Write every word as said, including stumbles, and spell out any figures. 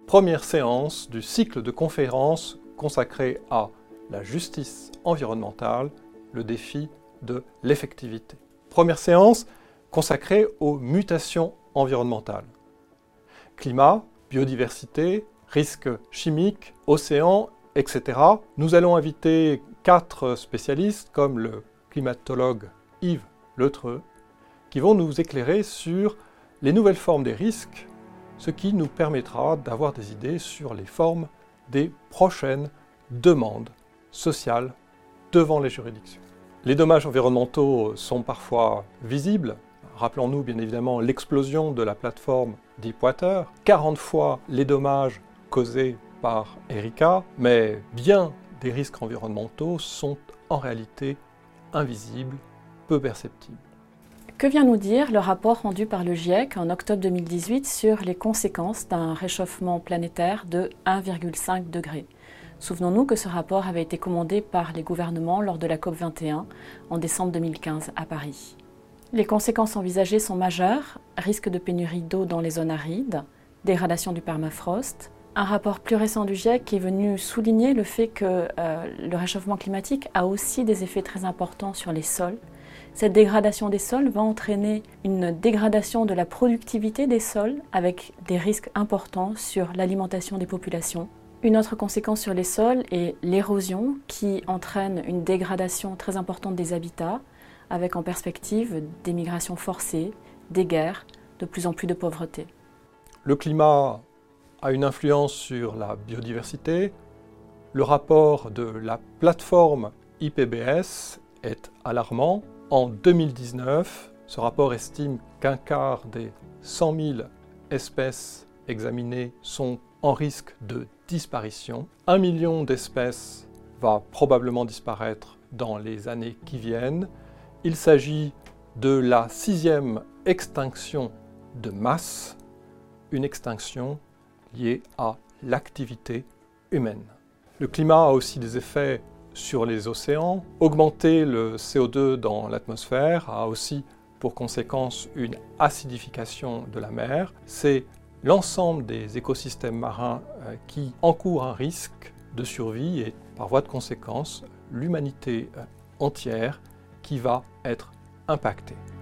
première séance du cycle de conférences consacré à la justice environnementale, le défi de l'effectivité. Première séance consacrée aux mutations environnementales. Climat, biodiversité, risques chimiques, océans, et cetera. Nous allons inviter quatre spécialistes comme le climatologue Yves Letreux qui vont nous éclairer sur les nouvelles formes des risques, ce qui nous permettra d'avoir des idées sur les formes des prochaines demandes sociales devant les juridictions. Les dommages environnementaux sont parfois visibles. Rappelons-nous bien évidemment l'explosion de la plateforme Deepwater, quarante fois les dommages causés par Erika, mais bien des risques environnementaux sont en réalité invisibles, peu perceptibles. Que vient nous dire le rapport rendu par le GIEC en octobre deux mille dix-huit sur les conséquences d'un réchauffement planétaire de un virgule cinq degré ? Souvenons-nous que ce rapport avait été commandé par les gouvernements lors de la COP vingt et un en décembre deux mille quinze à Paris. Les conséquences envisagées sont majeures, risque de pénurie d'eau dans les zones arides, dégradation du permafrost. Un rapport plus récent du GIEC est venu souligner le fait que euh, le réchauffement climatique a aussi des effets très importants sur les sols. Cette dégradation des sols va entraîner une dégradation de la productivité des sols avec des risques importants sur l'alimentation des populations. Une autre conséquence sur les sols est l'érosion qui entraîne une dégradation très importante des habitats avec en perspective des migrations forcées, des guerres, de plus en plus de pauvreté. Le climat a une influence sur la biodiversité. Le rapport de la plateforme I P B S est alarmant. En deux mille dix-neuf, ce rapport estime qu'un quart des cent mille espèces examinées sont en risque de disparition. Un million d'espèces va probablement disparaître dans les années qui viennent. Il s'agit de la sixième extinction de masse, une extinction liée à l'activité humaine. Le climat a aussi des effets sur les océans. Augmenter le C O deux dans l'atmosphère a aussi pour conséquence une acidification de la mer. C'est l'ensemble des écosystèmes marins qui encourent un risque de survie et par voie de conséquence, l'humanité entière qui va être impactée.